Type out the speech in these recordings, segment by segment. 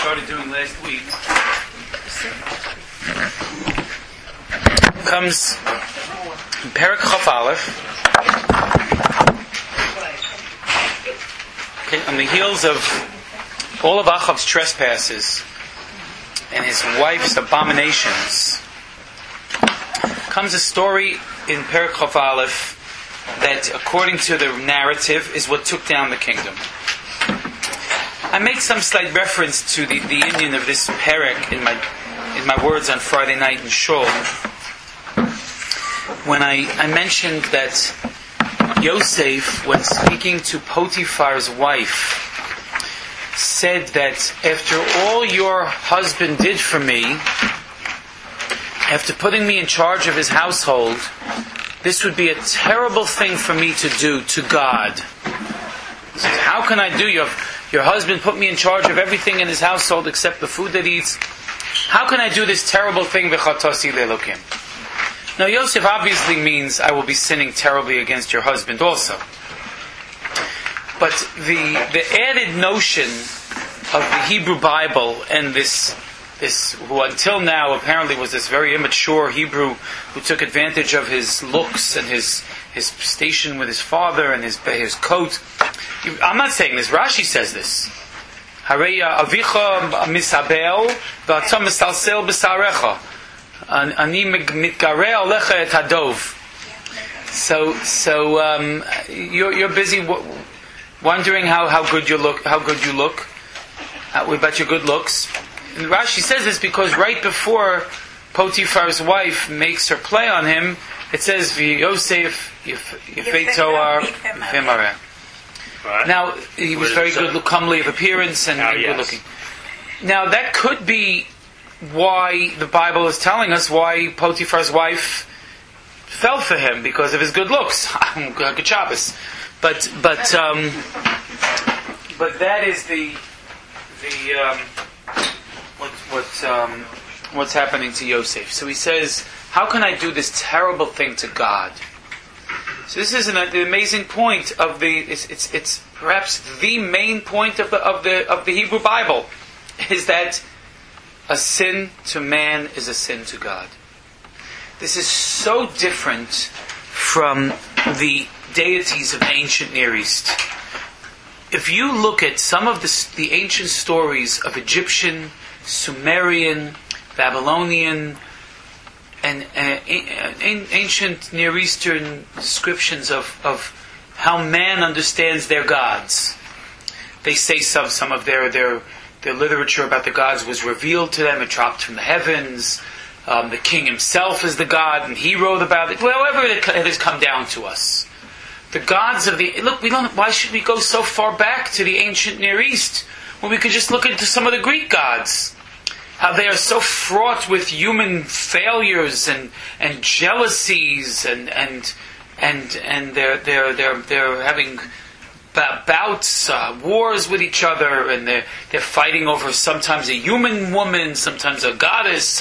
started doing last week comes Perek Chaf Aleph. Okay, on the heels of all of Achav's trespasses and his wife's abominations, comes a story in Perek Chaf Aleph that, according to the narrative, is what took down the kingdom. I made some slight reference to the Indian of this Perek in my words on Friday night in Shul, when I mentioned that Yosef, when speaking to Potiphar's wife, said that after all your husband did for me, after putting me in charge of his household, this would be a terrible thing for me to do to God. He says, how can I do? Your husband put me in charge of everything in his household except the food that he eats. How can I do this terrible thing? V'chatasi le'elokim. Now Yosef obviously means I will be sinning terribly against your husband also. But the added notion of the Hebrew Bible and this who until now apparently was this very immature Hebrew who took advantage of his looks and his station with his father and his coat. I'm not saying this. Rashi says this. Hareya avicha misabel v'atam misalsel b'sarecha ani mitgareh alecha et hadov. So you're busy wondering how good you look about your good looks. And Rashi says this because right before Potiphar's wife makes her play on him, it says Yosef Yefei Toar Yefei Mareh. Now he was very good, comely of appearance and good looking. Now that could be why the Bible is telling us why Potiphar's wife fell for him, because of his good looks. Good Shabbos. But that is what's happening to Yosef. So he says, how can I do this terrible thing to God? So this is the amazing point of it's perhaps the main point of the Hebrew Bible, is that a sin to man is a sin to God. This is so different from the deities of the ancient Near East. If you look at some of the ancient stories of Egyptian, Sumerian, Babylonian, and ancient Near Eastern descriptions of how man understands their gods, they say some of their literature about the gods was revealed to them, it dropped from the heavens. The king himself is the god, and he wrote about it. However, it has come down to us. The gods of why should we go so far back to the ancient Near East when we could just look into some of the Greek gods? How they are so fraught with human failures and jealousies and they're having bouts, wars with each other, and they're fighting over sometimes a human woman, sometimes a goddess.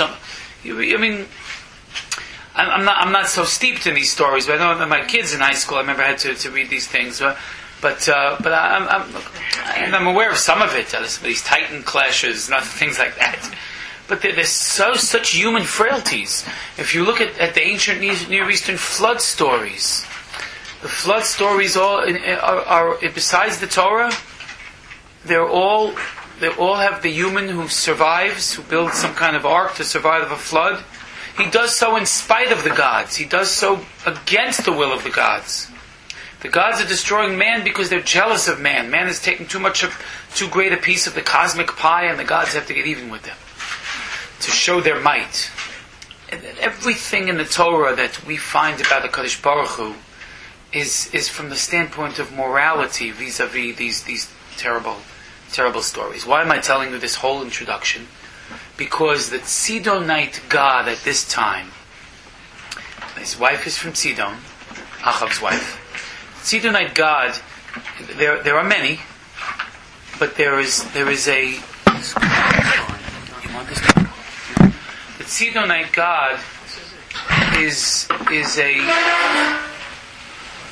I'm not so steeped in these stories, but I know that my kids in high school, I remember I had to read these things. But I'm aware of some of it. Some of these titan clashes, things like that. But there's such human frailties. If you look at the ancient Near Eastern flood stories, the flood stories all are besides the Torah, they all have the human who survives, who builds some kind of ark to survive a flood. He does so in spite of the gods. He does so against the will of the gods. The gods are destroying man because they're jealous of man. Man has taken too great a piece of the cosmic pie, and the gods have to get even with them to show their might. And everything in the Torah that we find about the Kadosh Baruch Hu is from the standpoint of morality vis-a-vis these terrible stories. Why am I telling you this whole introduction? Because the Sidonite god at this time, his wife is from Sidon, Achav's wife. Sidonite god, there are many, but there is a. You want this? The Sidonite god is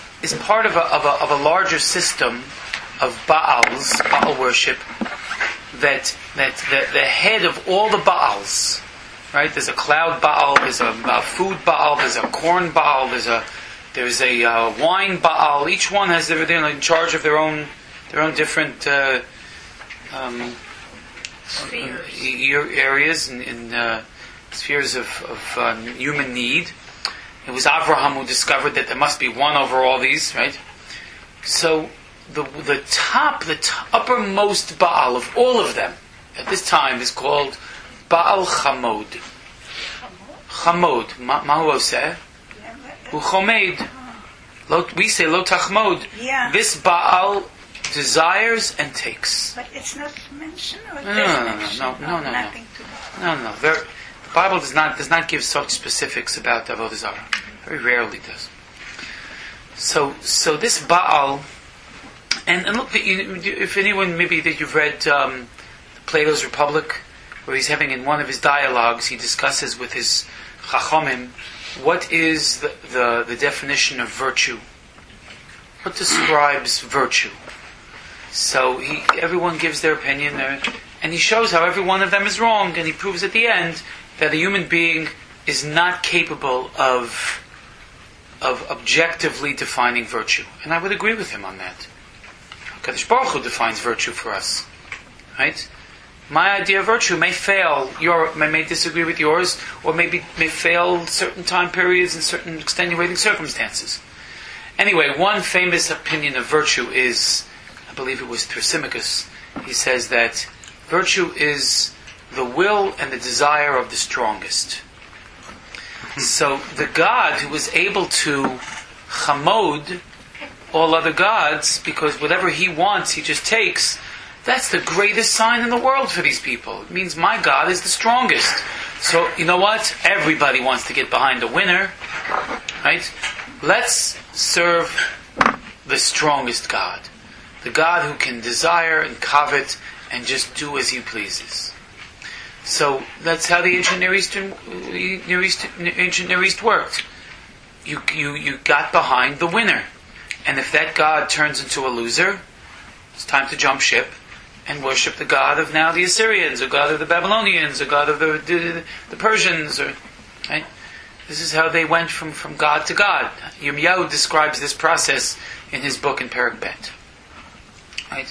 part of a larger system of Baal worship that the head of all the Baals, right? There's a cloud Baal, there's a food Baal, there's a corn Baal, there's a wine Baal. Each one has they're in charge of their own different areas in spheres of human need. It was Avraham who discovered that there must be one over all these, right? So the uppermost Baal of all of them at this time is called Baal Chamod. Chamod, Mahu oseh? Hu chomed. We say Lo Tachmod. Yeah. This Baal desires and takes. But it's not mentioned or No. nothing to that. No. The Bible does not give such specifics about Avodah Zarah. Very rarely does. So this Baal, and look, if anyone maybe that you've read Plato's Republic, where he's having in one of his dialogues, he discusses with his Chachomim what is the definition of virtue. What describes virtue? So everyone gives their opinion there, and he shows how every one of them is wrong, and he proves at the end that a human being is not capable of objectively defining virtue. And I would agree with him on that. Kadosh Baruch Hu defines virtue for us. Right? My idea of virtue may fail, may disagree with yours, or may fail certain time periods and certain extenuating circumstances. Anyway, one famous opinion of virtue is, I believe it was Thrasymachus, he says that virtue is the will and the desire of the strongest. So the God who was able to chamod all other gods, because whatever he wants he just takes, that's the greatest sign in the world for these people. It means my God is the strongest. So you know what? Everybody wants to get behind the winner, right? Let's serve the strongest God, the God who can desire and covet and just do as he pleases. So that's how the ancient Near East worked. You got behind the winner, and if that God turns into a loser, it's time to jump ship and worship the God of now the Assyrians, or God of the Babylonians, or God of the Persians, right? This is how they went from God to God. Yirmiyahu describes this process in his book in Perek Bet. Right?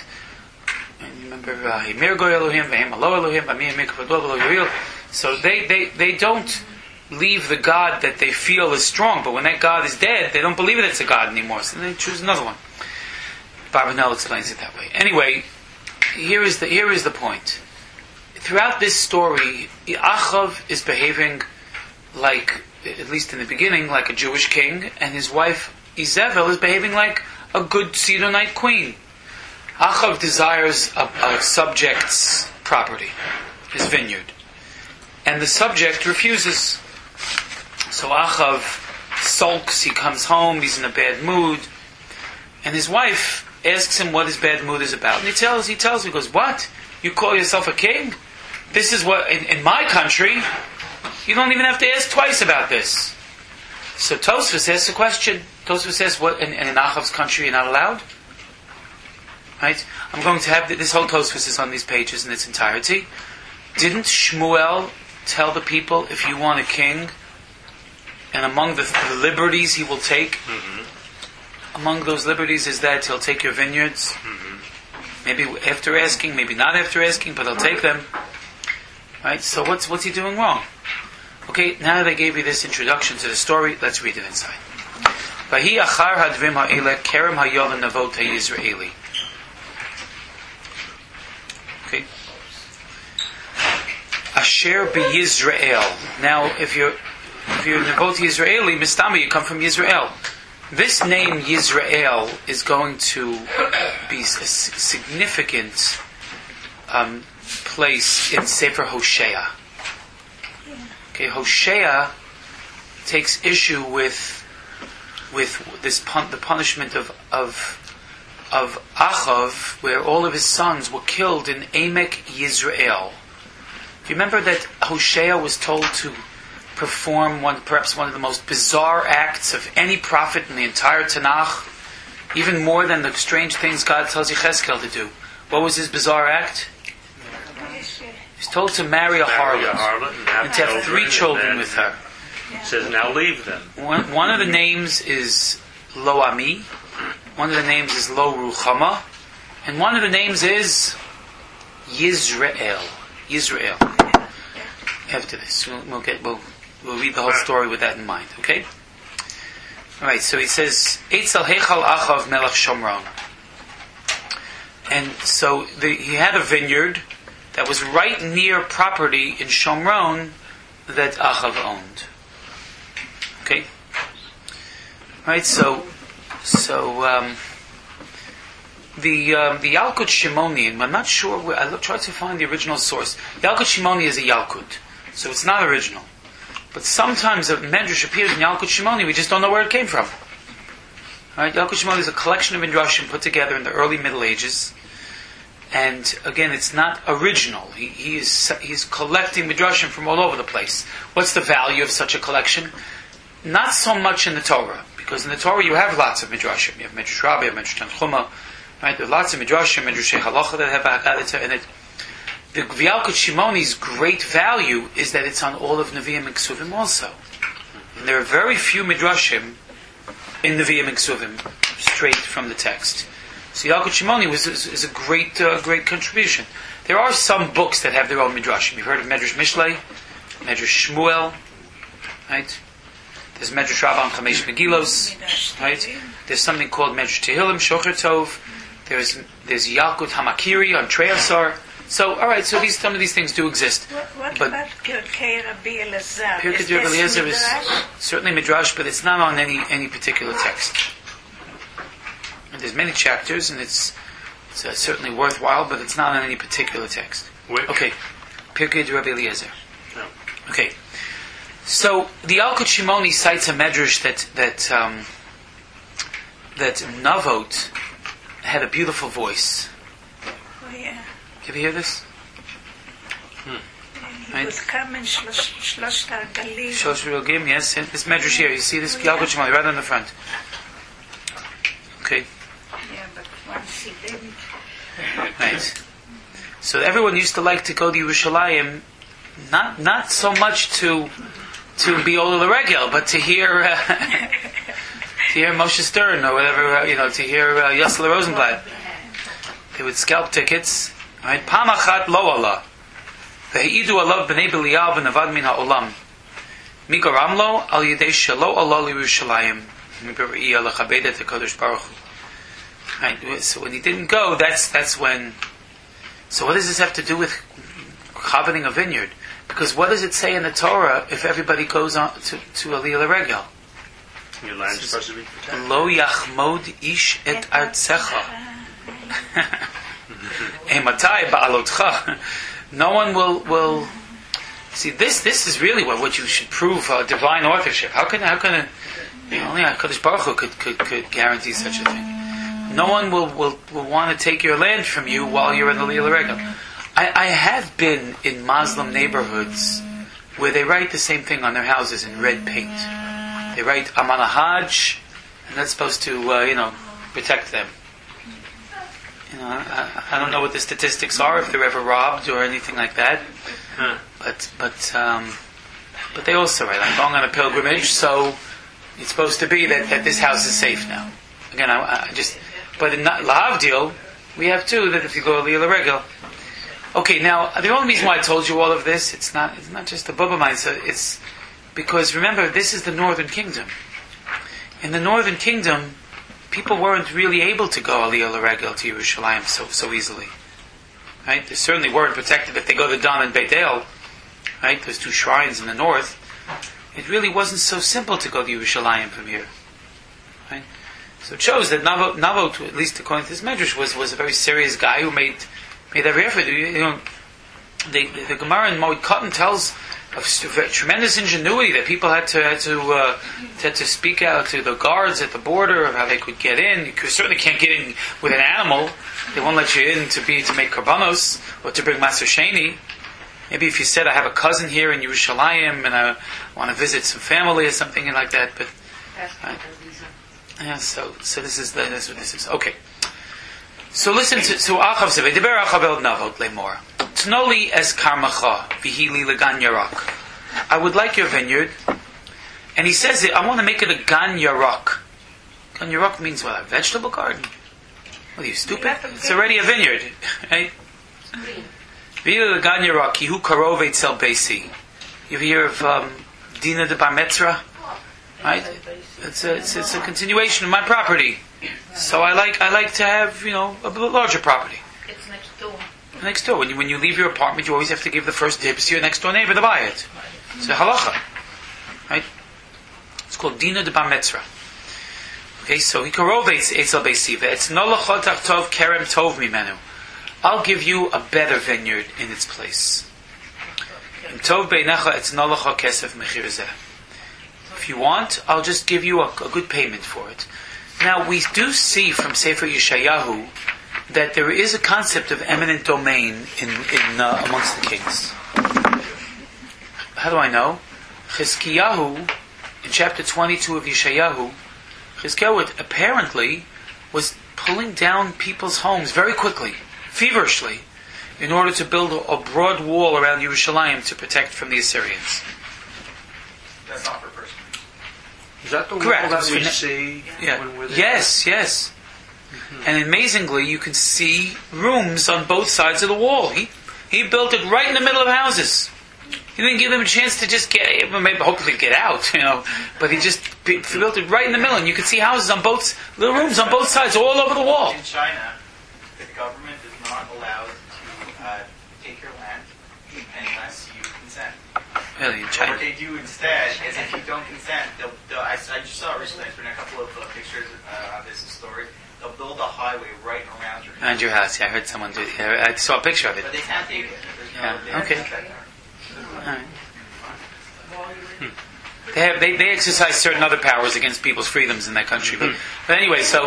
So they don't leave the God that they feel is strong, but when that God is dead, they don't believe that it's a God anymore, so they choose another one. Barbanel explains it that way. Anyway, here is the point. Throughout this story, Achav is behaving like, at least in the beginning, like a Jewish king, and his wife Izebel is behaving like a good Sidonite queen. Achav desires a subject's property, his vineyard, and the subject refuses. So Achav sulks, he comes home, he's in a bad mood, and his wife asks him what his bad mood is about. And he tells me, he goes, what? You call yourself a king? This is what, in my country, you don't even have to ask twice about this. So Tosfos asks a question. Tosfos says, what, in Achav's country you're not allowed? Right? I'm going to have, this whole Tosfos is on these pages in its entirety. Didn't Shmuel tell the people, if you want a king, and among the liberties he will take, among those liberties is that he'll take your vineyards, maybe after asking, maybe not after asking, but he'll take them. Right? So what's he doing wrong? Okay, now that I gave you this introduction to the story, let's read it inside. Vahi achar hadvim ha'ele kerem hayolan navot ha'Yisraeli. Okay. Asher b'Yisrael. Now, if you're Navot Yisraeli, Mistama, you come from Yisrael. This name Yisrael is going to be a significant place in Sefer Hosea. Okay, Hosea takes issue with this the punishment of Achav, where all of his sons were killed in Emek Yisrael. Do you remember that Hosea was told to perform perhaps one of the most bizarre acts of any prophet in the entire Tanakh, even more than the strange things God tells Yechezkel to do? What was his bizarre act? He's told to marry a harlot and to have 3 children with her. It says, now leave them. One of the names is Lo Ami, one of the names is Lo Ruchama, and one of the names is Yisrael. Yisrael. After this, we'll read the whole story with that in mind. Okay. All right. So he says, Eitzel Heichal Achav Melech Shomron, and so he had a vineyard that was right near property in Shomron that Achav owned. Okay. Right. So the Yalkut Shimoni, and I'm not sure. I tried to find the original source. Yalkut Shimoni is a Yalkut, so it's not original. But sometimes a medrash appears in Yalkut Shimoni, we just don't know where it came from. Right? Yalkut Shimoni is a collection of midrashim put together in the early Middle Ages, and again, it's not original. He's collecting midrashim from all over the place. What's the value of such a collection? Not so much in the Torah, because in the Torah you have lots of midrashim. You have Midrash Rabbah, you have Midrash Tanchuma, right? There are lots of midrashim, Midrash Halacha that have Haggadah in it. The Yalkut Shimoni's great value is that it's on all of Nevi'im and Ksuvim also. And there are very few midrashim in Nevi'im and Ksuvim straight from the text. So Yalkut Shimoni is a great contribution. There are some books that have their own midrashim. You've heard of Medrash Mishlei, Medrash Shmuel, right? There's Medrash Rabbah on Chamesh Megillos, right? There's something called Medrash Tehillim, Shocher Tov. There's Yalkut Hamakiri on Treyasar. So, all right. So some of these things do exist. What about Pirkei Rabbi Elazar? Pirkei Rabbi Elazar is certainly midrash, but it's not on any particular text. And there's many chapters, and it's certainly worthwhile, but it's not on any particular text. Which? Okay, Pirkei Rabbi Elazar. No. Okay. So the Yalkut Shimoni cites a medrash that Navot had a beautiful voice. Oh yeah. Did you hear this? He would come in Shlosh Galim. Shlosh Rogim, yes. This medrash here, you see this Yalkut Shimoni right on the front. Okay. Yeah, but once he didn't. Right. So everyone used to like to go to Yerushalayim, not so much to be Ola L'Regel, but to hear Moshe Stern or whatever, to hear Yossele Rosenblatt. They would scalp tickets. Right? Pamachat lo Allah. Ve'idu alav b'nei Belial v'navad min ha'olam. Migaram lo al yedei shelo Allah l'Yerushalayim. Mi'b're'iyah l'chabedet ha'kadosh baruch hu. Right? So when he didn't go, that's when. So what does this have to do with coveting a vineyard? Because what does it say in the Torah if everybody goes on to Aliyah L'Regel? Your land is supposed to be protected. Lo yachmod ish et artzecha. Ematai ba'alotcha. No one will see this. This is really what you should prove divine authorship. How can only HaKadosh Baruch Hu could guarantee such a thing. No one will want to take your land from you while you're in the Aliyah L'Regel. I have been in Muslim neighborhoods where they write the same thing on their houses in red paint. They write Aman Hajj, and that's supposed to protect them. I don't know what the statistics are, if they're ever robbed or anything like that. But they also write, I'm going on a pilgrimage, so it's supposed to be that this house is safe now. Again, but in Lahavdil, we have too, that if you go to Aliyah L'Regel. Okay, now, the only reason why I told you all of this, it's not just the Bubba mind, it's because, remember, this is the Northern Kingdom. In the Northern Kingdom, people weren't really able to go Aliyah L'Regel to Yerushalayim so easily. Right? They certainly weren't protected if they go to Dan and Beit El. Right? There's 2 shrines in the north. It really wasn't so simple to go to Yerushalayim from here. Right? So it shows that Navot, at least according to this medrash, was a very serious guy who made every effort. The Gemara in Moed Katan tells of tremendous ingenuity that people had to speak out to the guards at the border of how they could get in. You certainly can't get in with an animal. They won't let you in to make karbanos or to bring maser sheni. Maybe if you said, I have a cousin here in Yerushalayim and I want to visit some family or something like that. But yeah, so this is what this is. Okay. So listen to Achav Zevei. Deber Achav el Navot lemor. Tnoli es karmacha vihili legan yarak. I would like your vineyard. And he says I want to make it a gan yarak. Gan yarak means what? A vegetable garden? What are you, stupid? It's already a vineyard. Right? Vihili legan yarak kihu karov etzel beisi. You ever hear of Dina de Bar Metzra? Right? It's a continuation of my property. So I like to have, a larger property. It's next door. Next door. When you leave your apartment, you always have to give the first dibs to your next door neighbor to buy it. It's a halacha. Right? It's called Dina de Bar Metzra. Okay, so he korovates etzel beisiva. It's nolochotach tov kerem tov mimenu. I'll give you a better vineyard in its place. Tov beinecha it's nolocha kesef mechir zeh. If you want, I'll just give you a good payment for it. Now, we do see from Sefer Yeshayahu that there is a concept of eminent domain in amongst the kings. How do I know? Chizkiyahu, in chapter 22 of Yeshayahu, Chizkiyahu apparently was pulling down people's homes very quickly, feverishly, in order to build a broad wall around Yerushalayim to protect from the Assyrians. That's not for person. Is that the Correct. wall that we see when we're there? Yes. Mm-hmm. And amazingly, you can see rooms on both sides of the wall. He built it right in the middle of houses. He didn't give them a chance to just hopefully get out, But he just built it right in the middle, and you can see houses little rooms on both sides, all over the wall. In China, the government is not allowed to take your land unless you consent. Really, in What China. they do instead is if you don't consent, I just saw recently, there's been a couple of pictures on this story, they'll build a highway right around your house. Around your house, yeah, I heard someone do it. Yeah, I saw a picture of it. But they can't take it. Yeah, okay. Alright. They exercise certain other powers against people's freedoms in that country, but anyway, but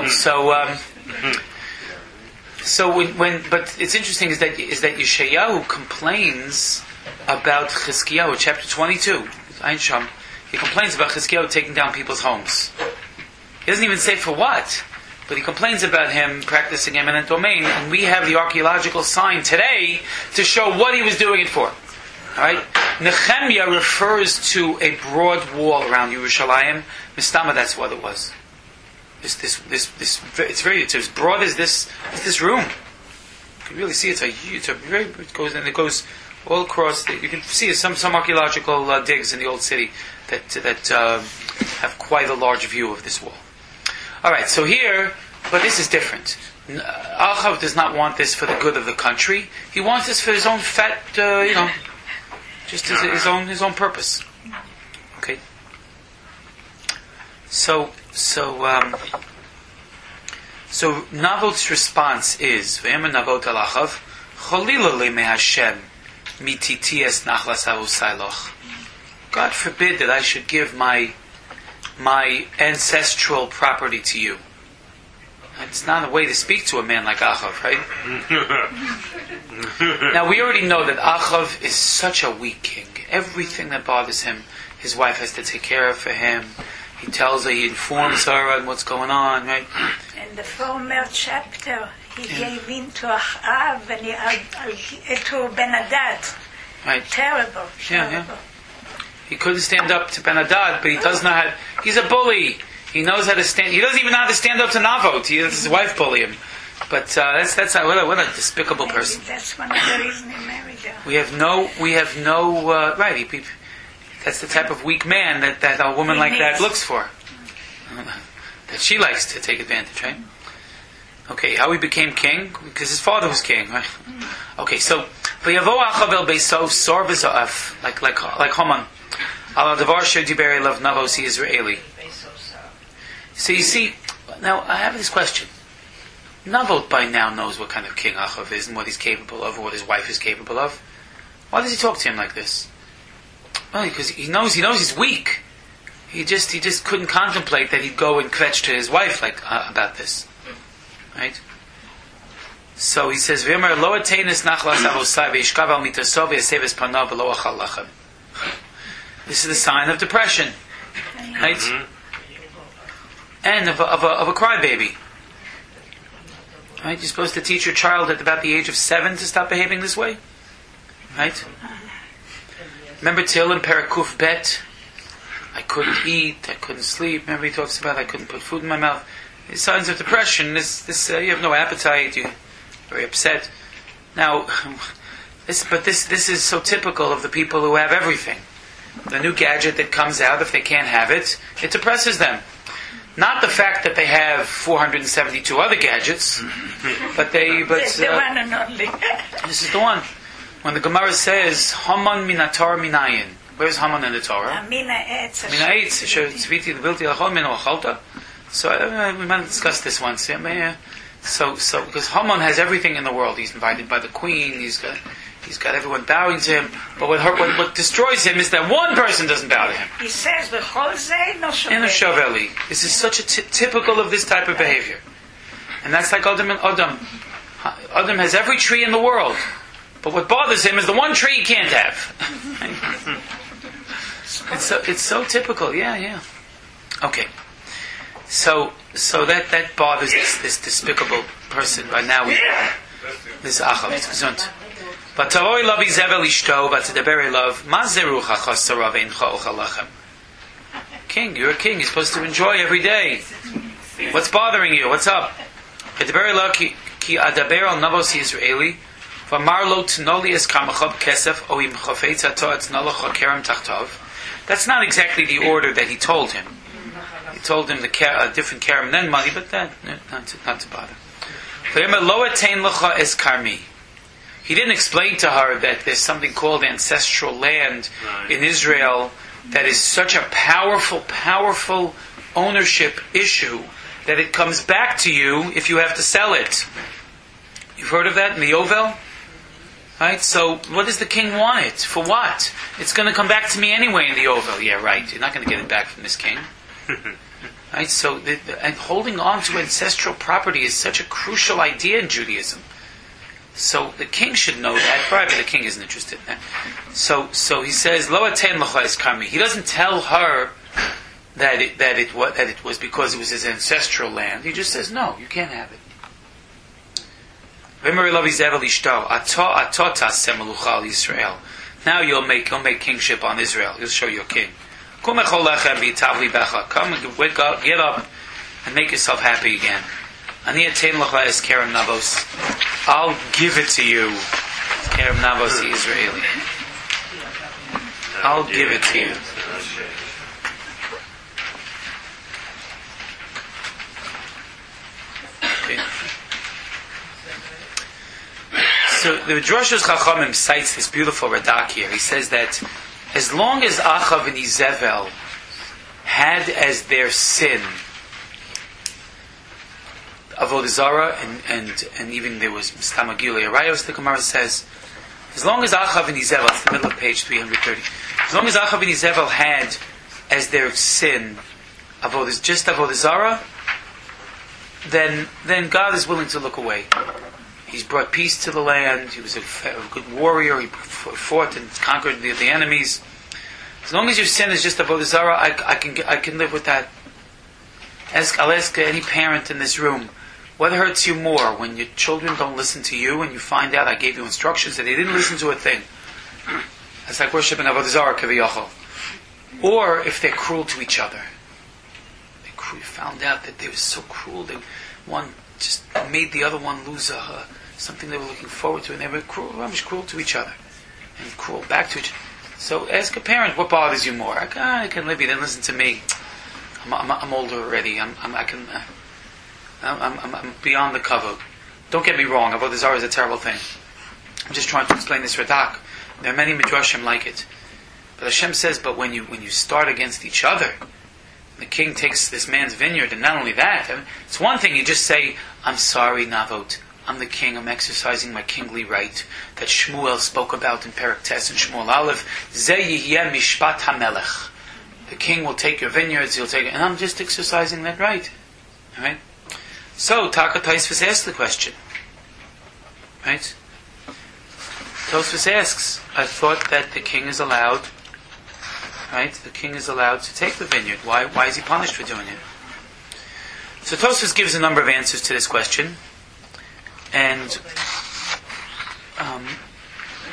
it's interesting is that Yeshayahu complains about Chizkiyahu, chapter 22. Ein Sham. He complains about Chizkiyahu taking down people's homes. He doesn't even say for what, but he complains about him practicing eminent domain, and we have the archaeological sign today to show what he was doing it for. Alright? Nehemiah refers to a broad wall around Yerushalayim. Mistama, that's what it was. It's as broad as this room. You can really see it goes all across. You can see some archaeological digs in the old city that have quite a large view of this wall. All right, so here, but this is different. Achav does not want this for the good of the country. He wants this for his own fat, just his own purpose. Okay. So Navot's response is V'ema Navot al Achav Cholila le meHashem mititias nachlas ha'usayloch. God forbid that I should give my ancestral property to you. It's not a way to speak to a man like Achav, right? Now we already know that Achav is such a weak king. Everything that bothers him, his wife has to take care of for him. He tells her, he informs her on what's going on, right? In the former chapter, he gave in to Achav and to Ben-Hadad. Right. Terrible. Yeah. He couldn't stand up to Ben-Hadad, but he does know how. He's a bully. He knows how to stand. He doesn't even know how to stand up to Navot. He lets his wife bully him. But that's what a despicable person. That's one of the reasons he married her. We have no right. That's the type of weak man that a woman like that looks for. That she likes to take advantage, right? Okay, how he became king? Because his father was king, right? Okay, so v'yavo Achav el beiso sor v'zo'af, like Haman. Al davar shediber elav navos Israeli. So you see, now I have this question. Navot by now knows what kind of king Achav is and what he's capable of, or what his wife is capable of. Why does he talk to him like this? Well, because he knows he's weak. He just couldn't contemplate that he'd go and kvetch to his wife about this, right? So he says, "V'yomer lo ateinis nachlas avosai v'yishkav al mitasov v'yasev panav v'lo achal lachem." This is the sign of depression, right? And of a crybaby. Right? You're supposed to teach your child at about the age of 7 to stop behaving this way. Right? Remember Tehillim Perakuf Bet? I couldn't eat, I couldn't sleep. Remember he talks about I couldn't put food in my mouth. These signs of depression, you have no appetite, you're very upset. Now, this is so typical of the people who have everything. The new gadget that comes out, if they can't have it, it depresses them. Not the fact that they have 472 other gadgets, but the one and only. This is the one. When the Gemara says, Haman min Torah minayin. Where's Haman in the Torah? Mina Eitz. Mina Eitz. Tzviti l'bilti l'chol min ochalta. So we might discuss this once. Yeah, so because Haman has everything in the world. He's invited by the queen. He's got everyone bowing to him. But what destroys him is that one person doesn't bow to him. He says, "V'chol zeh no shoveli." This is such a typical of this type of behavior, and that's like Adam and Adam. Adam has every tree in the world, but what bothers him is the one tree he can't have. It's so typical. Yeah. Okay. So that bothers this despicable person. By now, this Achav, it's gesund. But Taroi love Zevel ishto, but Tedaberi love Mazerucha chasara veincha ochalachem. King, you're a king. You're supposed to enjoy every day. What's bothering you? What's up? Tedaberi love ki adaber al navos Yisraeli v'amar lo tnoli es kamachab kesef o im chafetz ato et nalocha kerem tachtav. That's not exactly the order that he told him. He told him a different kerem then money, but that not to bother. Lo etein lecha es karmi. He didn't explain to her that there's something called ancestral land in Israel that is such a powerful ownership issue that it comes back to you if you have to sell it. You've heard of that in the Yovel? Right? So, what does the king want it? For what? It's going to come back to me anyway in the Yovel. Yeah, right. You're not going to get it back from this king. Right? So, and holding on to ancestral property is such a crucial idea in Judaism. So the king should know that, right? But the king isn't interested in that. So he says, "Lo aten lecha es karmi." He doesn't tell her that it was because it was his ancestral land. He just says, "No, you can't have it." Now you'll make kingship on Israel. He'll show you a king. Come and wake up, get up, and make yourself happy again. Ani aten lecha es kerem navos. I'll give it to you, Kerem Navos the Israeli. I'll give it to you. Okay. So the Droshes Chachamim cites this beautiful Radak here. He says that as long as Achav and Izevel had as their sin Avodah Zarah, and even there was Stamagilei Arayos, the Gemara says, as long as Achav and Izevel, it's the middle of page 330, as long as Achav and Izevel had as their sin just Avodah Zarah, then God is willing to look away. He's brought peace to the land, he was a good warrior, he fought and conquered the enemies. As long as your sin is just Avodah Zarah, I can live with that. I'll ask any parent in this room, what hurts you more, when your children don't listen to you and you find out I gave you instructions and they didn't listen to a thing? It's like worshiping Avodah Zarah Kaviyachol. Or if they're cruel to each other. You found out that they were so cruel, one just made the other one lose something they were looking forward to, and they were cruel to each other. And cruel back to each other. So ask a parent, what bothers you more? I can live, you didn't listen to me. I'm older already. I'm beyond the kavod. Don't get me wrong. Avodah Zarah is a terrible thing. I'm just trying to explain this Radak. There are many midrashim like it. But Hashem says, but when you start against each other, the king takes this man's vineyard, and not only that, it's one thing you just say, I'm sorry, Navot. I'm the king. I'm exercising my kingly right that Shmuel spoke about in Perek Tes and Shmuel Aleph. Zeh yihyeh mishpat hamelech. The king will take your vineyards, he'll take it, and I'm just exercising that right. Alright? So, Taka Tosfos asks the question. Right? Tosfos asks, I thought that the king is allowed, right? The king is allowed to take the vineyard. Why is he punished for doing it? So Tosfos gives a number of answers to this question. And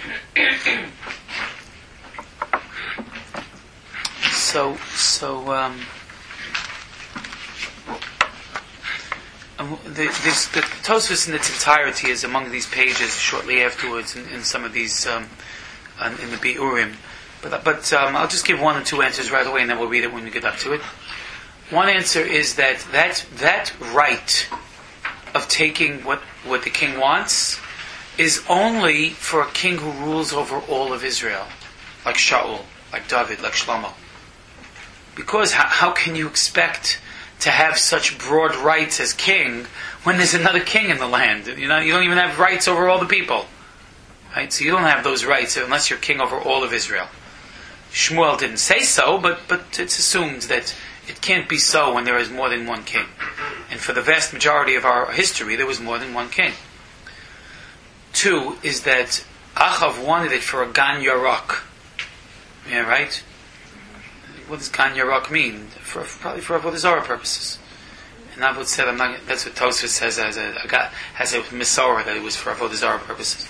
the Tosfos in its entirety is among these pages shortly afterwards in some of these in the Bi'urim. But I'll just give one or two answers right away, and then we'll read it when we get up to it. One answer is that right of taking what the king wants is only for a king who rules over all of Israel, like Shaul, like David, like Shlomo. Because how can you expect to have such broad rights as king when there's another king in the land? You don't even have rights over all the people, right? So you don't have those rights unless you're king over all of Israel. Shmuel didn't say so, but it's assumed that it can't be so when there is more than one king. And for the vast majority of our history, there was more than one king. Two is that Achav wanted it for a Gan Yarok. Yeah, right? What does Gan Yarok mean? Probably for Avodah Zarah purposes. And Avod said, that's what Tosfos says has a Misorah, that it was for Avodah Zarah purposes.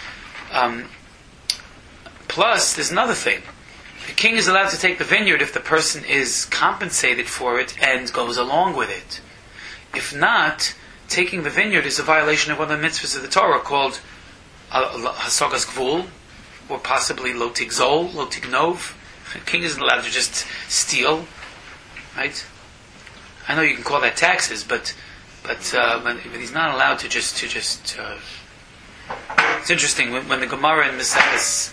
Plus, there's another thing. The king is allowed to take the vineyard if the person is compensated for it and goes along with it. If not, taking the vineyard is a violation of one of the mitzvahs of the Torah called Hasagas Gvul, or possibly Lo Tigzol, Lo Tignov. The king isn't allowed to just steal, right? I know you can call that taxes, but he's not allowed to just. It's interesting when the Gemara in Maseches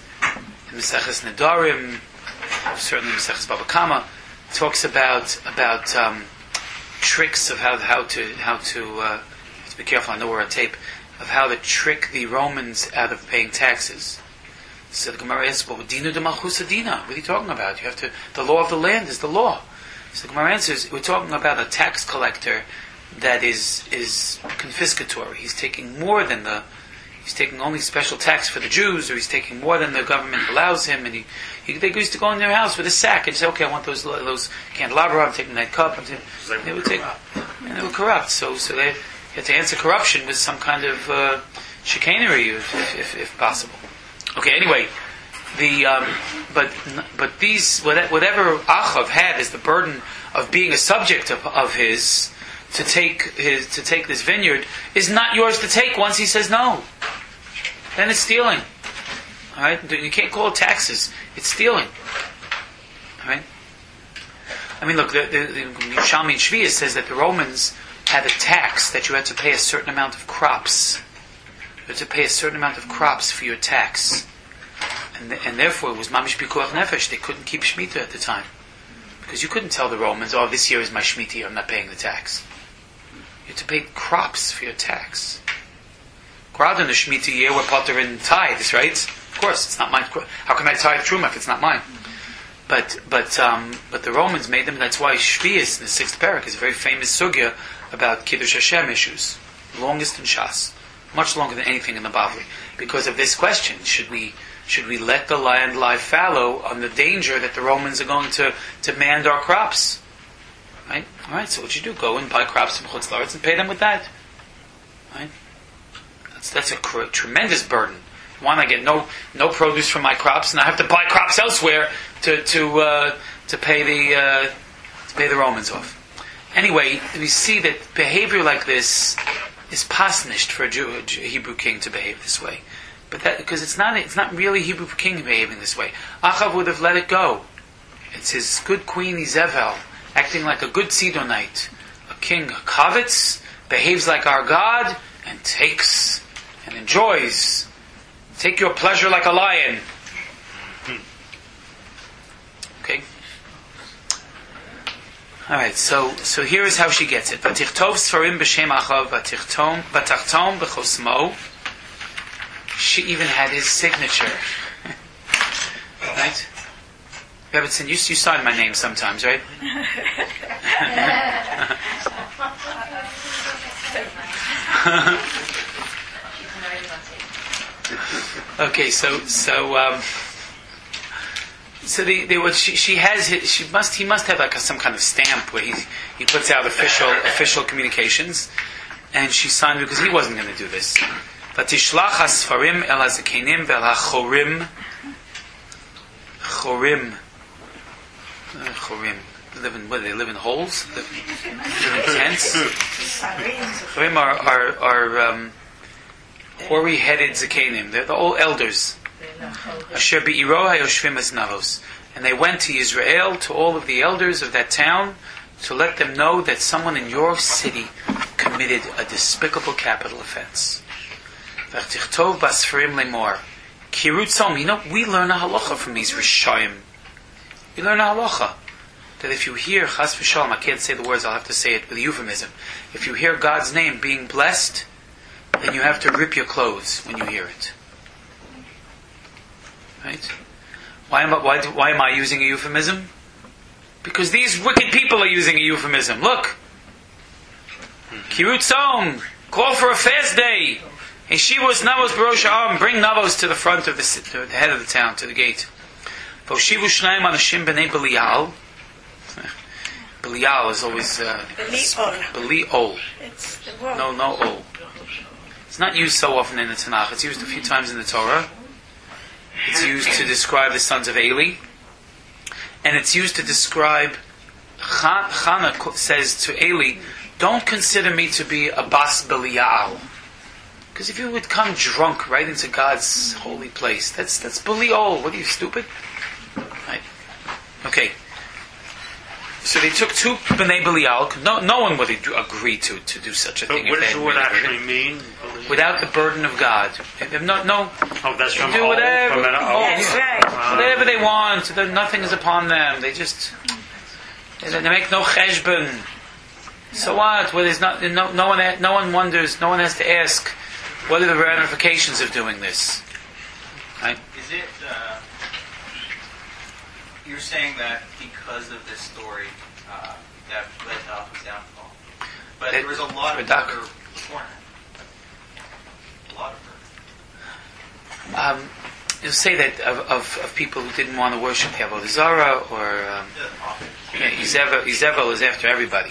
Nedarim, certainly Maseches Baba Kama, talks about tricks of how to be careful. I know we're on tape of how to trick the Romans out of paying taxes. So the Gemara asks, "Well, Dinu de Malchus Adina. What are you talking about? You have to. The law of the land is the law." So the Gemara answers, "We're talking about a tax collector that is confiscatory. He's taking more than He's taking only special tax for the Jews, or he's taking more than the government allows him, and they used to go in their house with a sack and say, okay, I want those candelabra, I'm taking that cup, they would take, and they were corrupt. So they had to answer corruption with some kind of chicanery, if possible. Okay, anyway, but these, whatever Achav had as the burden of being a subject of his, to take this vineyard, is not yours to take once he says no. Then it's stealing. All right, you can't call it taxes. It's stealing. All right. I mean, look, the Yerushalmi in Shvius says that the Romans had a tax that you had to pay a certain amount of crops. You had to pay a certain amount of crops for your tax, and therefore it was mamish pikuach nefesh. They couldn't keep shmita at the time because you couldn't tell the Romans, "Oh, this year is my shmita year. I'm not paying the tax." You had to pay crops for your tax. Grad in the Shemitah year, we're potter in tithes, right? Of course, it's not mine. How can I tithe truma if it's not mine? But the Romans made them. That's why Shvius in the 6th parak is a very famous sugya about Kiddush Hashem issues, longest in Shas, much longer than anything in the Bavli, because of this question: should we let the land lie fallow on the danger that the Romans are going to demand our crops? Right? All right. So what you do? Go and buy crops from Chutz La'aretz and pay them with that. Right? That's a tremendous burden. One, I get no produce from my crops, and I have to buy crops elsewhere to pay the Romans off. Anyway, we see that behavior like this is pasnished for a Hebrew king to behave this way, but that because it's not really a Hebrew king behaving this way. Achav would have let it go. It's his good queen Izevel acting like a good Sidonite. A king covets, behaves like our God, and takes and enjoys. Take your pleasure like a lion. Okay. All right. So here is how she gets it. Vatichtov sfarim b'shem Achav vatichtom b'chosmo. She even had his signature. Right? Rebbetzin, you sign my name sometimes, right? Okay, so he must have like some kind of stamp where he puts out official communications, and she signed it because he wasn't going to do this. Vatishlach hasfarim el hazakenim vel hachorim. Chorim. They live in holes? Live in tents? Chorim are hoary-headed zakenim. They're the old elders. Asher be'iro hayoshvim es navos. And they went to Israel, to all of the elders of that town, to let them know that someone in your city committed a despicable capital offense. V'chtichtov basfarim lemor. Kirut som. We learn a halacha from these Rishayim. We learn a halacha. That if you hear Chas v'shalom, I can't say the words, I'll have to say it with a euphemism. If you hear God's name being blessed, then you have to rip your clothes when you hear it. Right? Why am I using a euphemism? Because these wicked people are using a euphemism. Look. Kirut som. Call for a fast day. Yeshivos Navos Barosh Ha'am. Bring Navos to the front of the head of the town, to the gate. Voshivu Shnayim Anashim B'nei Belial. Belial is always Belial. It's the word. No ol. It's not used so often in the Tanakh. It's used a few times in the Torah. It's used to describe the sons of Eli. And it's used to describe Chana says to Eli, don't consider me to be a Bas Belial. Because if you would come drunk right into God's holy place, that's Belial. What are you, stupid? Right? Okay. So they took two B'nai Belial. No one would agree to do such a thing. What does the word actually mean? Without the burden of God. No. Oh, that's from do whatever. That's right. Whatever they want. Nothing is upon them. They just they make no cheshbon. So what? Well, there's no one wonders. No one has to ask. What are the ramifications of doing this? Right? Is it? You're saying that because of this story, that led to Alpha's downfall, but there was a lot of murder beforehand. A lot of murder. You'll say that of people who didn't want to worship the Avodah Zarah, or Izebel is after everybody.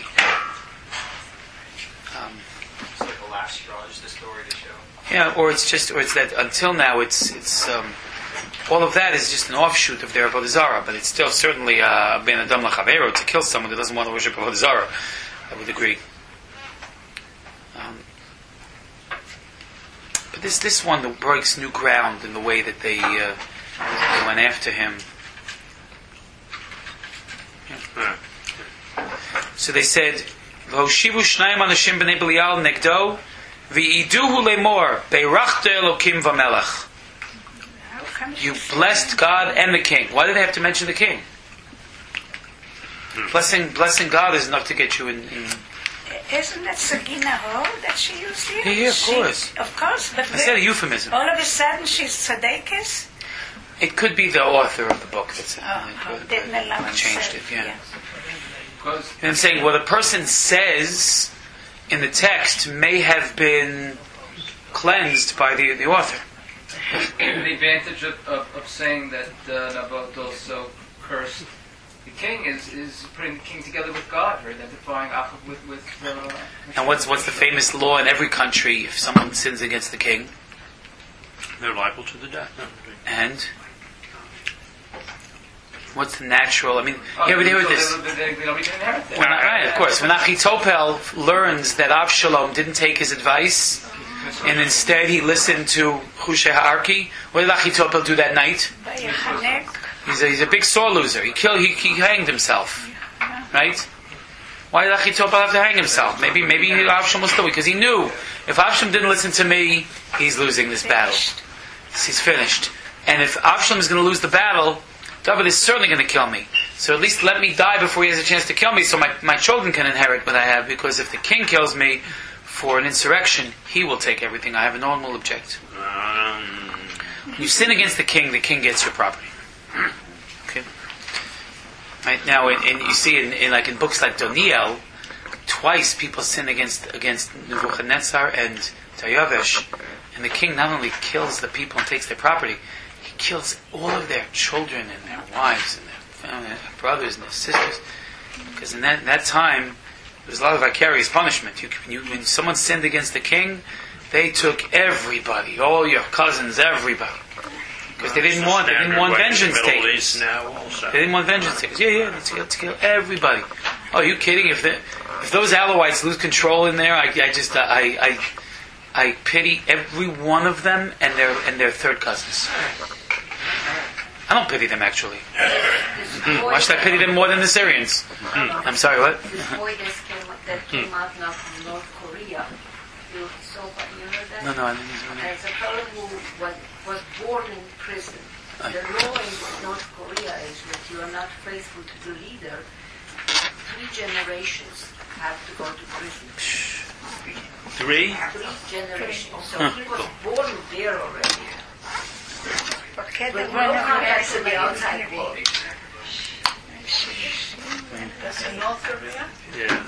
It's like the last straw, just a story to show. Yeah, or it's that until now it's all of that is just an offshoot of their Avodah Zarah, but it's still certainly ben adam lachavero, to kill someone who doesn't want to worship Avodah Zarah. I would agree. But this one that breaks new ground in the way that they went after him. Yeah. So they said, "V'hoshivu shnayim anashim b'nei Belial negdo, v'iduhu lemor beirachta Elokim v'melech." You blessed God and the king. Why did they have to mention the king? Blessing God is enough to get you in. Isn't it Sagina Ho that she used here? Yeah, of course. Of course, but I said a euphemism. All of a sudden she's tzadekis? It could be the author of the book that's didn't allow changed it. Yeah. And I'm saying what a person says in the text may have been cleansed by the author. The advantage of saying that Naboth also cursed the king is putting the king together with God, or identifying Achav with and what's the famous law in every country? If someone sins against the king, they're liable to the death. And what's the natural? I mean, here with this. They don't even inherit it. Right, of course. When Achitopel learns that Avshalom didn't take his advice, and instead he listened to Hushai Ha'arki, what did Achitopel do that night? He's a big sore loser. He hanged himself. Right? Why did Achitopel have to hang himself? Maybe Avshalom was still, because he knew if Avshalom didn't listen to me, he's losing this battle. He's finished. And if Avshalom is going to lose the battle, David is certainly going to kill me. So at least let me die before he has a chance to kill me, so my children can inherit what I have, because if the king kills me for an insurrection, he will take everything I have and no one will object. When you sin against the king gets your property. Okay. Right now, you see in books like Daniel, twice people sin against Nebuchadnezzar and Daryavesh, and the king not only kills the people and takes their property, he kills all of their children and their wives and their family, their brothers and their sisters. Because in that time, there was a lot of vicarious punishment. When someone sinned against the king, They took everybody, all your cousins, everybody. Because they didn't want vengeance takers. Now also. They didn't want vengeance takers. Yeah, let's kill everybody. Oh, are you kidding? If those Alawites lose control in there, I pity every one of them and their third cousins. I don't pity them actually. Why should I pity them more than the Syrians? I'm sorry, what? This boy that came out now from North Korea, you heard that? No, I didn't know. As a fellow who was born in prison. The law in North Korea is that you are not faithful to the leader. 3 generations have to go to prison. 3? 3 generations. So he was born there already. Okay, But no access to the outside world. in North Korea? Yeah.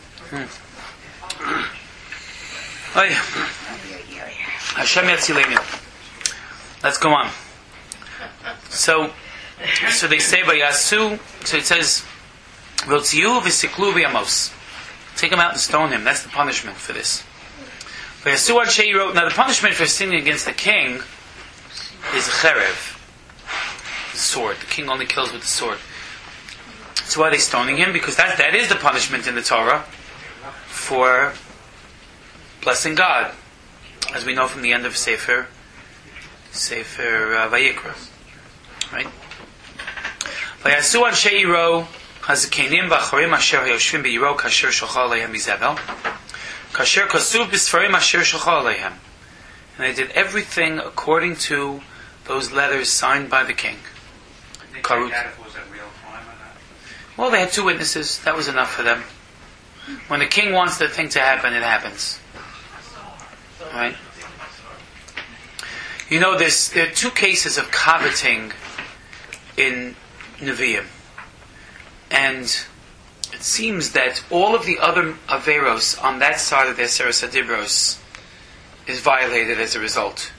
Oh, yeah. Hashem Yatzilenu. Let's go on. So they say Vayasu. So it says, "V'otziu v'siklu v'yamos." Take him out and stone him. That's the punishment for this. Vayasu al sheiro. Now the punishment for sinning against the king is cherev, the sword. The king only kills with the sword. So why are they stoning him? Because that is the punishment in the Torah for blessing God, as we know from the end of Sefer Vayikra, right? Vayasu anshe Yiro hazakenim v'achorim asher hayoshvim b'Yiro kasher shochal aleihem Izevel kasher kasuv b'sfarim asher shochal aleihem. And they did everything according to those letters signed by the king. Karut. Well, they had 2 witnesses. That was enough for them. When the king wants the thing to happen, it happens. Right? You know, there are 2 cases of coveting in Nevi'im. And it seems that all of the other Averos on that side of the Seres HaDibros is violated as a result.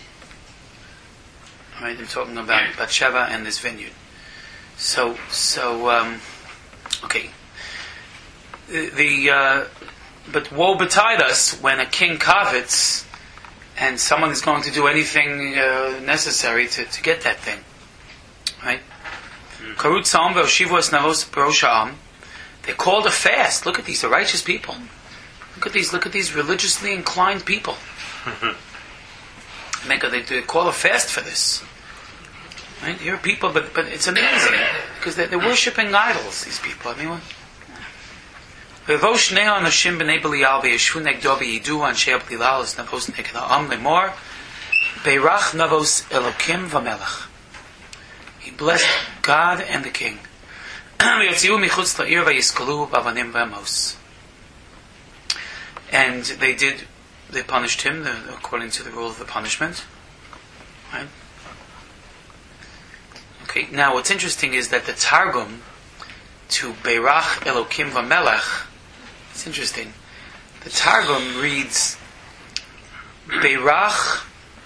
Right? I'm talking about Bathsheba and this vineyard. So, okay. But woe betide us when a king covets and someone is going to do anything necessary to get that thing. Right? Karut Sam ve'oshivos navos b'rosham. They called a fast. Look at these, the righteous people. Look at these religiously inclined people. They call a fast for this. Right? Here are people, but it's amazing because they're worshipping idols. These people, anyone? Beirach navos Elokim v'melech. He blessed God and the king. And they punished him according to the rule of the punishment. Right? Okay, now what's interesting is that the Targum to Beirach Elokim v'melech, it's interesting. The Targum reads Beirach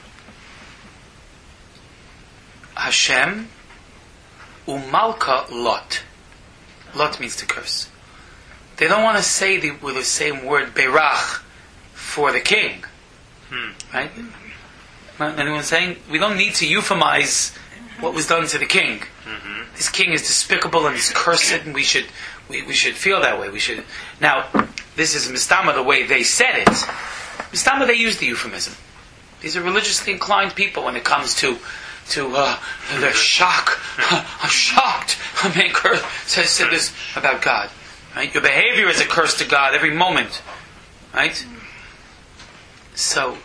Hashem Umalka Lot. Lot means to curse. They don't want to say with the same word Beirach for the king. Right? Anyone saying? We don't need to euphemize what was done to the king. This king is despicable and is cursed, and we should feel that way. Now, this is Mistama the way they said it. Mistama, they use the euphemism. These are religiously inclined people when it comes to their shock. I'm shocked. A man said this about God. Right? Your behavior is a curse to God every moment. Right? So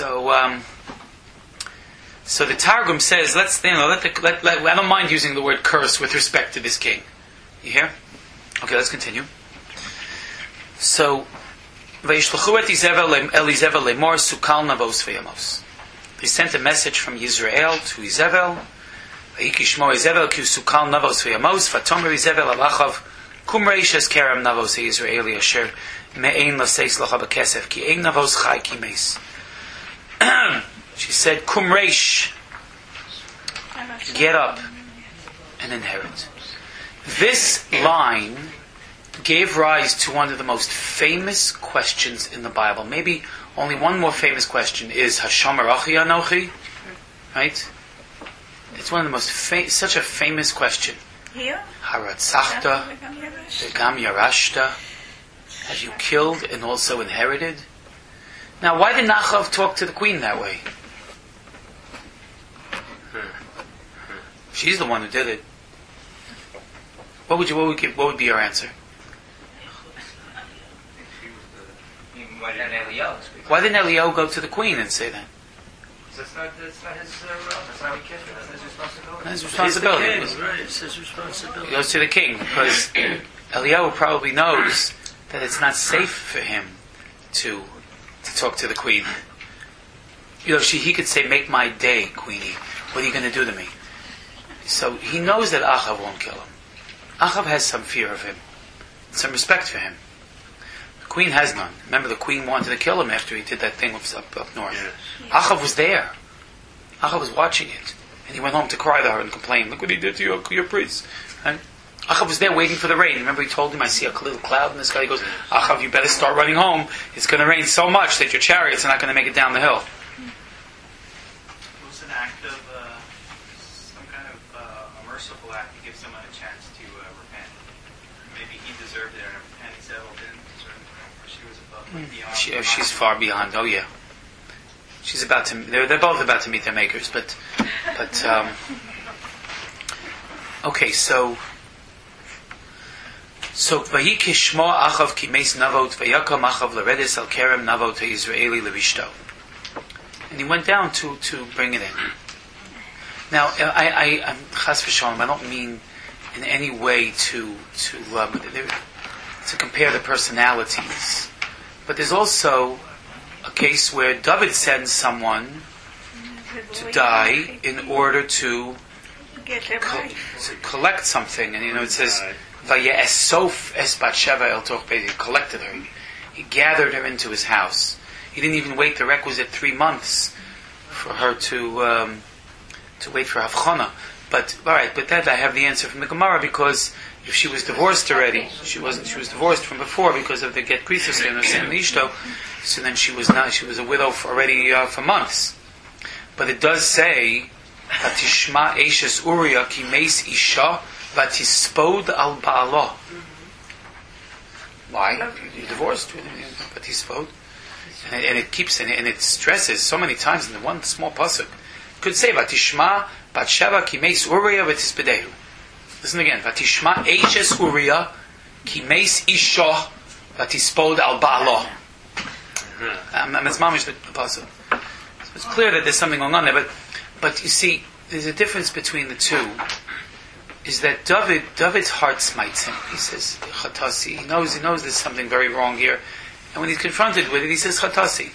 the Targum says, I don't mind using the word curse with respect to this king. You hear? Okay, let's continue. So, they sent a message from Yisrael to Izebel. She said, Kumreish, get up and inherit. This line gave rise to one of the most famous questions in the Bible, maybe Only one more famous question is Hashomer Achi Anochi, right? It's one of the most such a famous question. Here? Haratzachta, Vegam Yarashta. Have you killed and also inherited? Now, why did Nachav talk to the queen that way? She's the one who did it. What would be your answer? Why didn't Eliyahu go to the queen and say that? That's not his role. That's not what he cares for. That's his responsibility. His responsibility. It's his responsibility. He goes to the king because Eliyahu probably knows that it's not safe for him to talk to the queen. He could say, "Make my day, Queenie. What are you going to do to me?" So he knows that Achav won't kill him. Achav has some fear of him, some respect for him. The queen has none. Remember, the queen wanted to kill him after he did that thing up north. Yes. Achav was there. Achav was watching it. And he went home to cry to her and complain, "Look what he did to your priests." Right? Achav was there waiting for the rain. Remember he told him, "I see a little cloud in the sky." He goes, "Achav, you better start running home. It's going to rain so much that your chariots are not going to make it down the hill." It was an act of, some kind of a merciful act to give someone a chance to repent. Maybe he deserved it, and he said, "Well, didn't deserve it." She was above, beyond. She's far beyond. Oh yeah. She's about to. They're both about to meet their makers, but okay. So Vayikish Shmo Achav Kimeis Navot Vayakom Achav Leredis Al Kerem Navot Israeli Levishto, and he went down to bring it in. Now I'm Chas v'Shalom. I don't mean in any way to compare the personalities, but there's also a case where David sends someone to die in order to collect something, and it says, "Vayesof es Batsheva el toch beit." He collected her. He gathered her into his house. He didn't even wait the requisite 3 months for her to wait for Havchana. But all right, but that I have the answer from the Gemara, because if she was divorced already, she was divorced from before because of the get krisus and the sin ishto. So then she was a widow for months. But it does say, "Vatishma Eishes Uriah ki meis isha vatispod al ba'alo." Why? You divorced, vatispod, and it keeps and it stresses so many times in the one small pasuk. Could say Vatishma Batsheva ki meis Uriah vatispdehu. Listen again. Vatishma Eishes Uriah ki meis isha vatispod al ba'alo. It's mamish the pasuk. So it's clear that there's something going on there, but you see, there's a difference between the two. Is that David's heart smites him. He says Chatasi. He knows there's something very wrong here, and when he's confronted with it, he says Chatasi.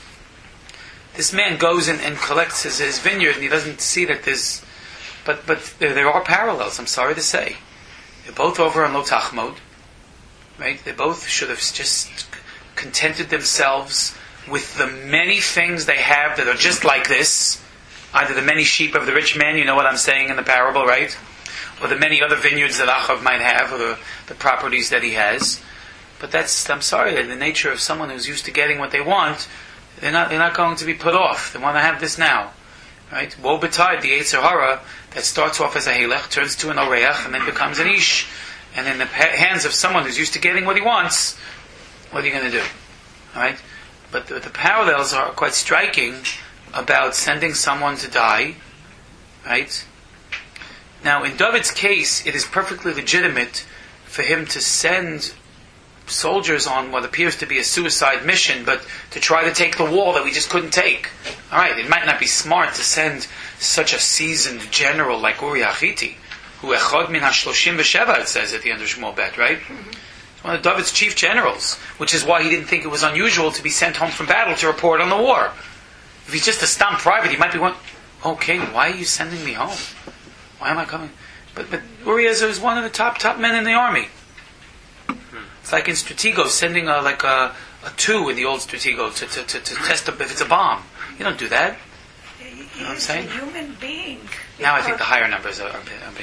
This man goes in and collects his vineyard, and he doesn't see that there's. But there are parallels. I'm sorry to say, they're both over on Lo Tachmod, right? They both should have just contented themselves with the many things they have that are just like this, either the many sheep of the rich man, you know what I'm saying in the parable, right? Or the many other vineyards that Achav might have, or the properties that he has. But I'm sorry, the nature of someone who's used to getting what they want, they're not going to be put off. They want to have this now, right? Woe betide the Yetzer Hara that starts off as a Halech, turns to an Oreach, and then becomes an Ish. And in the hands of someone who's used to getting what he wants, what are you going to do? All right? But the parallels are quite striking about sending someone to die. Right? Now, in David's case, it is perfectly legitimate for him to send soldiers on what appears to be a suicide mission, but to try to take the wall that we just couldn't take. All right, it might not be smart to send such a seasoned general like Uriah Hitti, who echad min hashloshim v'sheva, it says at the end of Shmuel Bet, right? One of David's chief generals, which is why he didn't think it was unusual to be sent home from battle to report on the war. If he's just a stomp private, he might be going, "Okay, why are you sending me home? Why am I coming?" But Uriah is one of the top men in the army. It's like in Stratego, sending a 2 in the old Stratego to test if it's a bomb. You don't do that. You know what I'm saying? He's a human being. Now I think the higher numbers are big.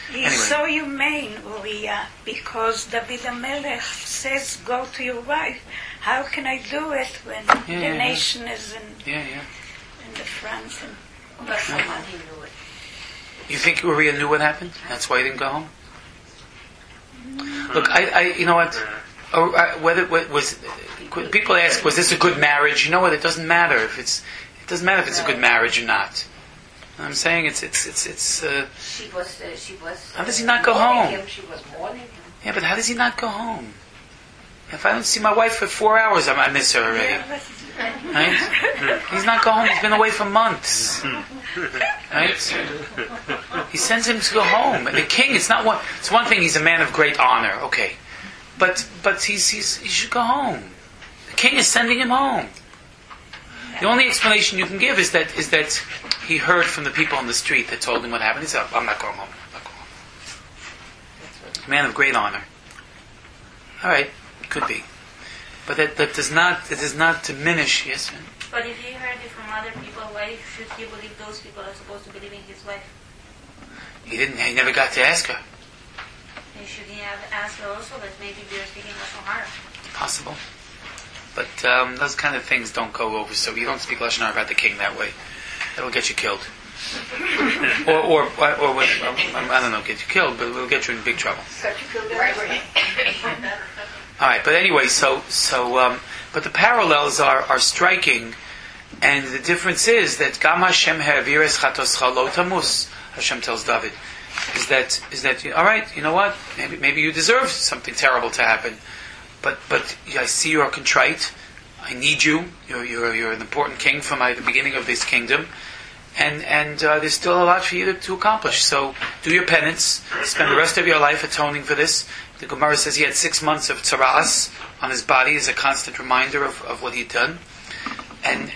He's so humane, Uriah, because David HaMelech says, go to your wife. How can I do it when the nation is in the front? But someone he knew it. You think Uriah knew what happened? That's why he didn't go home? Look, I you know what? Whether was people ask, was this a good marriage? You know what? It doesn't matter if it's a good marriage or not. I'm saying it's. She was. How does he not go home? She was mourning him. Yeah, but how does he not go home? If I don't see my wife for 4 hours, I miss her already. Right? He's not going home. He's been away for months. Right? He sends him to go home. And the king, it's one thing. He's a man of great honor. Okay, but he should go home. The king is sending him home. The only explanation you can give is that he heard from the people on the street that told him what happened. He said, I'm not going home. Man of great honor. All right, could be. But that does not diminish, yes? But if he heard it from other people, why should he believe those people are supposed to believe in his wife? He never got to ask her. And should he have asked her also that maybe we are speaking Lashon Hara? Possible. But those kind of things don't go over, so you don't speak Lashon Hara about the king that way. That'll get you killed. or I don't know, get you killed, but it'll get you in big trouble. All right, but anyway, so but the parallels are striking, and the difference is that Gam Hashem ha'avires chatoscha lo tamus. Hashem tells David, is that all right? You know what? Maybe you deserve something terrible to happen, but I see you are contrite. I need you. You're an important king from the beginning of this kingdom. And there's still a lot for you to accomplish. So do your penance. Spend the rest of your life atoning for this. The Gemara says he had 6 months of tzara'as on his body as a constant reminder of what he'd done. And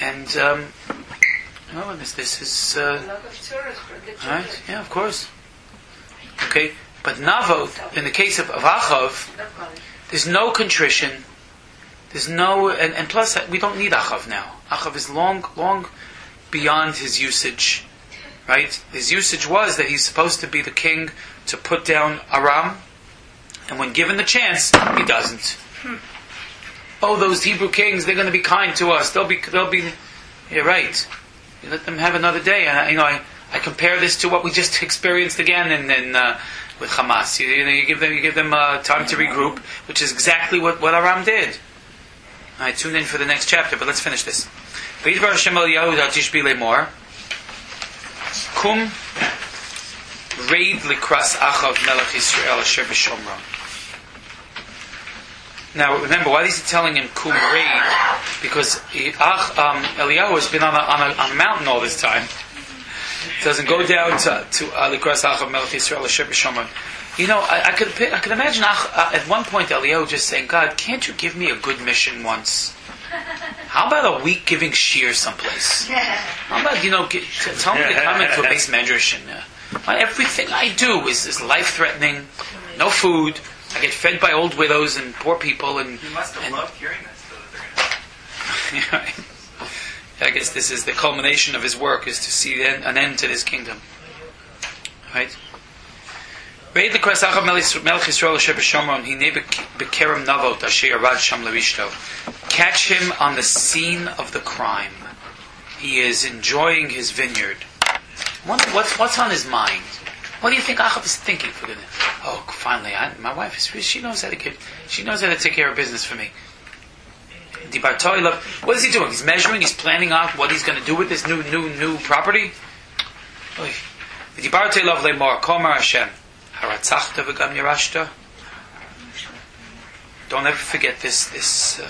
this is right? Yeah, of course. Okay, but Navot, in the case of Achav, there's no contrition. There's no, and plus we don't need Achav now. Achav is long beyond his usage, right? His usage was that he's supposed to be the king to put down Aram, and when given the chance, he doesn't. Oh, those Hebrew kings, they're going to be kind to us. They'll be. You're right. You let them have another day. And I compare this to what we just experienced again in with Hamas. You give them time to regroup, which is exactly what Aram did. All right, tune in for the next chapter, but let's finish this. V'yidbar Hashem el Yehuda tishbi lemor. Kum raid likras Achav melech Yisrael asher b'Shomron. Now remember, why is he telling him kum raid? Because Eliyahu has been on a mountain all this time. He doesn't go down to likras Achav melech Yisrael asher b'Shomron. I could imagine at one point Eliyahu just saying, God, can't you give me a good mission once? How about a week giving shiur someplace? How about, tell me to come into a base medrash and everything I do is life-threatening, no food, I get fed by old widows and poor people. And you must have loved hearing this, though, that they're going to... I guess this is the culmination of his work, is to see an end to this kingdom. Right? Reid l'kras Achav melech Yisrael asher b'Shomron hinei b'kerem navot asher yarad sham l'rishto. Catch him on the scene of the crime. He is enjoying his vineyard. What's on his mind? What do you think Achav is thinking? For goodness? Oh, finally, my wife she knows how to take care of business for me. What is he doing? He's measuring. He's planning out what he's going to do with this new property. Dibartei lav lemor komer Hashem. Don't ever forget this.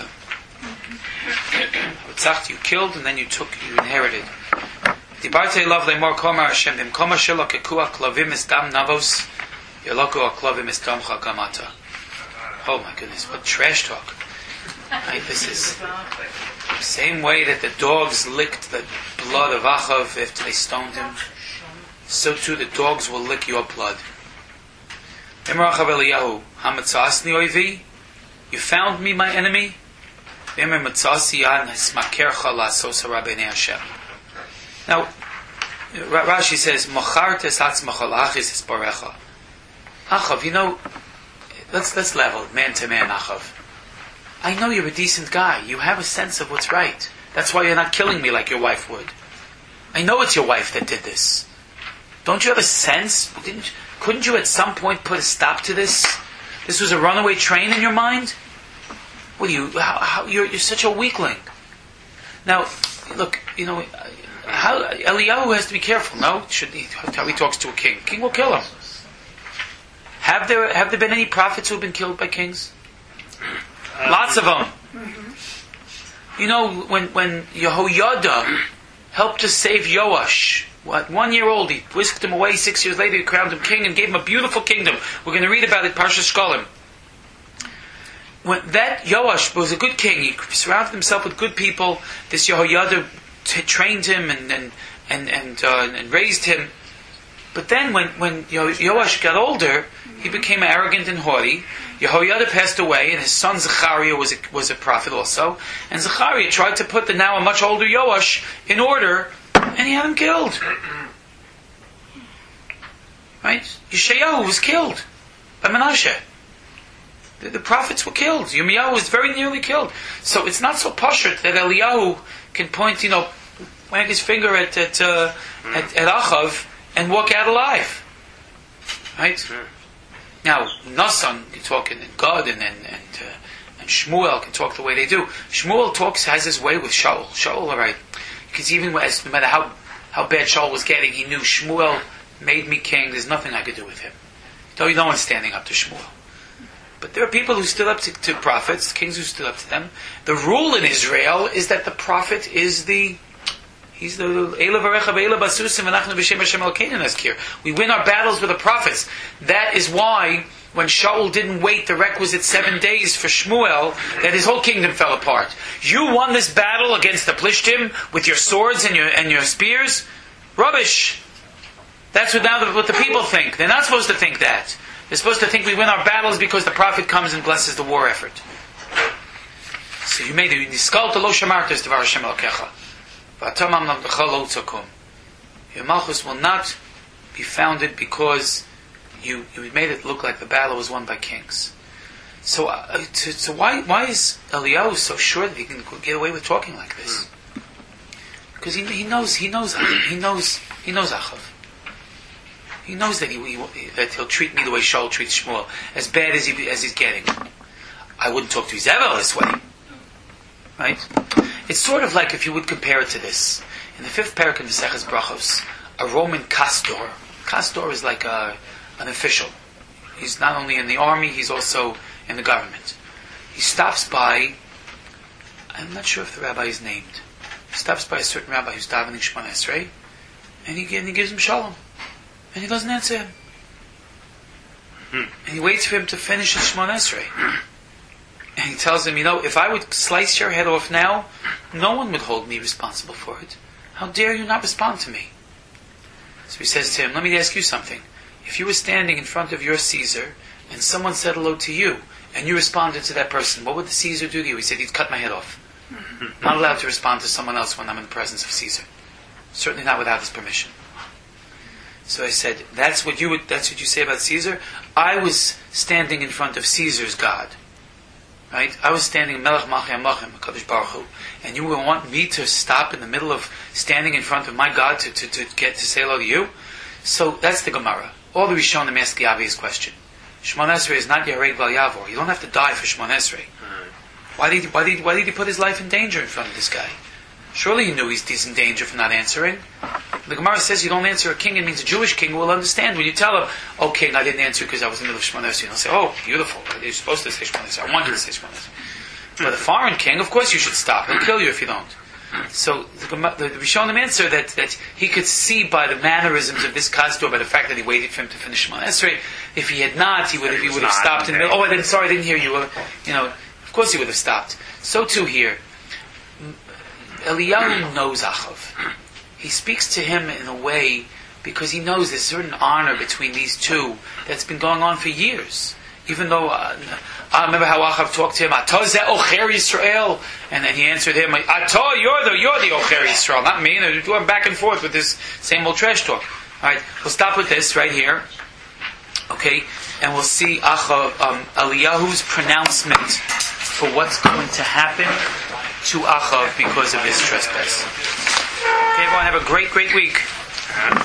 You killed and then you inherited. Dibartei lav lemor komer Hashem b'mkoma shelo kekua klavim es dam navos yoloku aklavim es damcha gamata. Oh my goodness, what trash talk! Right, this is the same way that the dogs licked the blood of Achav after they stoned him. So too the dogs will lick your blood. You found me, my enemy. Now, Rashi says, Achav, let's level, man to man, Achav. I know you're a decent guy. You have a sense of what's right. That's why you're not killing me like your wife would. I know it's your wife that did this. Don't you have a sense? Couldn't you at some point put a stop to this? This was a runaway train in your mind? What are you? You're such a weakling. Now, look, how Eliyahu has to be careful. No, how he talks to a king. King will kill him. Have there been any prophets who have been killed by kings? Lots of them. When Yehoiada helped to save Yoash, 1 year old, he whisked him away. 6 years later, he crowned him king and gave him a beautiful kingdom. We're going to read about it, Parshas Shkolim. When that Yoash was a good king, he surrounded himself with good people. This Yehoiada trained him and raised him. But then when Yoash got older, he became arrogant and haughty. Yehoiada passed away, and his son Zechariah was a prophet also. And Zechariah tried to put the now a much older Yoash in order, and he had him killed. Right? Yeshayahu was killed by Menashe. The prophets were killed. Yirmiyahu was very nearly killed. So it's not so pashut that Eliyahu can point, wag his finger at Achav and walk out alive. Right? Sure. Now, Nasan can talk, and God and Shmuel can talk the way they do. Shmuel has his way with Shaul. Shaul, all right. Because no matter how bad Shaul was getting, he knew Shmuel made me king. There's nothing I could do with him. No one's standing up to Shmuel. But there are people who stood up to prophets, kings who stood up to them. The rule in Israel is that the prophet is he's the Eila Varecha Ve'eila Basusim V'nachnu B'Shem Hashem Elokeinu Nazkir. We win our battles with the prophets. That is why when Shaul didn't wait the requisite 7 days for Shmuel, that his whole kingdom fell apart. You won this battle against the Plishtim with your swords and your spears? Rubbish. That's what the people think. They're not supposed to think that. They're supposed to think we win our battles because the prophet comes and blesses the war effort. So you made the Niskal to Lo Shamartas Devar Hashem Elokecha. Your Malchus will not be founded because you made it look like the battle was won by kings. So why is Eliyahu so sure that he can get away with talking like this? Because he knows Achav. He knows that he'll treat me the way Shaul treats Shmuel, as bad as he's getting. I wouldn't talk to Izabel this way. Right? It's sort of like if you would compare it to this. In the 5th parak in Maseches Brachos, a Roman Castor. Castor is like an official. He's not only in the army, he's also in the government. He stops by, I'm not sure if the rabbi is named, he stops by a certain rabbi who's davening Shemona Esrei, and he gives him shalom. And he doesn't answer him. And he waits for him to finish his Shemona Esrei. And he tells him, if I would slice your head off now, no one would hold me responsible for it. How dare you not respond to me? So he says to him, let me ask you something. If you were standing in front of your Caesar, and someone said hello to you, and you responded to that person, what would the Caesar do to you? He said, he'd cut my head off. I'm not allowed to respond to someone else when I'm in the presence of Caesar. Certainly not without his permission. So I said, that's what you say about Caesar? I was standing in front of Caesar's God. Right? I was standing in Melech Malchei HaMelechim, HaKadosh Baruch Hu, and you would want me to stop in the middle of standing in front of my God to get to say hello to you? So that's the Gemara. All the Rishonim ask the obvious question. Shemona Esrei is not Yareg Val Yavor. You don't have to die for Shemona Esrei. Why did he put his life in danger in front of this guy? Surely he knew he's in danger for not answering. The Gemara says you don't answer a king, it means a Jewish king will understand. When you tell him, okay, I didn't answer because I was in the middle of Shemona Esrei, he'll say, oh, beautiful, you're supposed to say Shemona Esrei. I want you to say Shemona Esrei. But a foreign king, of course you should stop. He'll kill you if you don't. So the Rishonim answer that he could see by the mannerisms of this Kastor, by the fact that he waited for him to finish Shemona Esrei. If he had not, he would have stopped in the middle. Oh, I didn't hear you. Of course he would have stopped. So too here. Eliyahu knows Achav. He speaks to him in a way because he knows there's a certain honor between these two that's been going on for years. Even though I remember how Achav talked to him, Atah ze Ocher Yisrael, and then he answered him, Atah, you're the Ocher Yisrael, not me. And they're going back and forth with this same old trash talk. All right, we'll stop with this right here. Okay, and we'll see Eliyahu's pronouncement for what's going to happen to Achav because of his trespass. Okay, everyone, have a great week.